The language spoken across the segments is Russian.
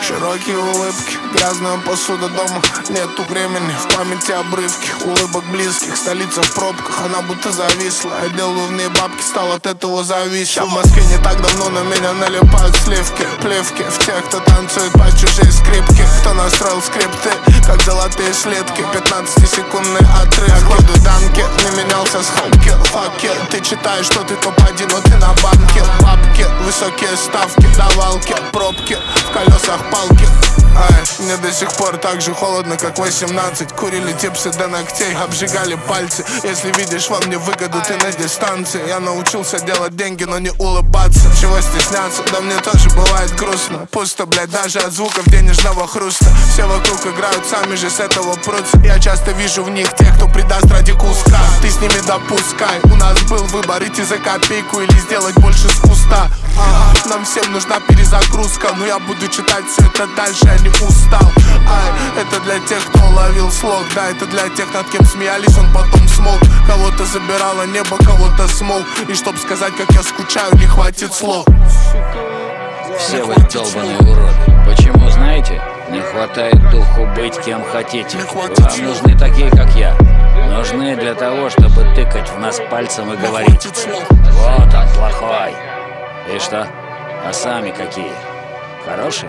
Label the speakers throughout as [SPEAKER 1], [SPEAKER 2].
[SPEAKER 1] Широкие улыбки, грязная посуда дома. Нету времени, в памяти обрывки улыбок близких, столица в пробках, она будто зависла. Я делаю в ней бабки, стал от этого зависим. В Москве не так давно на меня налипают сливки, плевки в тех, кто танцует по чужие скрипки, кто настроил скрипты, как золотые слитки. 15-секундный отрыв, я кладу данки, не менялся с хопки. Факи, ты читаешь, что ты топ-1, но ты на банке. Бабки, высокие ставки, давалки, пробки, в колесах палки. Мне до сих пор так же холодно, как 18. Курили типсы до ногтей, обжигали пальцы. Если видишь во мне выгоду, ты на дистанции. Я научился делать деньги, но не улыбаться. Чего стесняться? Да мне тоже бывает грустно. Пусто, блядь, даже от звуков денежного хруста. Все вокруг играют, сами же с этого прутся. Я часто вижу в них тех, кто предаст ради куска. Ты с ними допускай. У нас был выбор, идти за копейку или сделать больше с куста. Нам всем нужна перезагрузка, но я буду читать все это дальше, я не устал. Это для тех, кто ловил слог. Да, это для тех, над кем смеялись, он потом смог. Кого-то забирало небо, кого-то смог. И чтоб сказать, как я скучаю, не хватит слов.
[SPEAKER 2] Все вы долбаные уроды. Почему, знаете? Не хватает духу быть кем хотите. Вам нужны такие, как я. Нужны для того, чтобы тыкать в нас пальцем и говорить: вот он плохой. И что? А сами какие? Хорошие?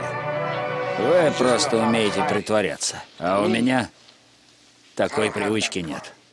[SPEAKER 2] Вы просто умеете притворяться. А у меня такой привычки нет.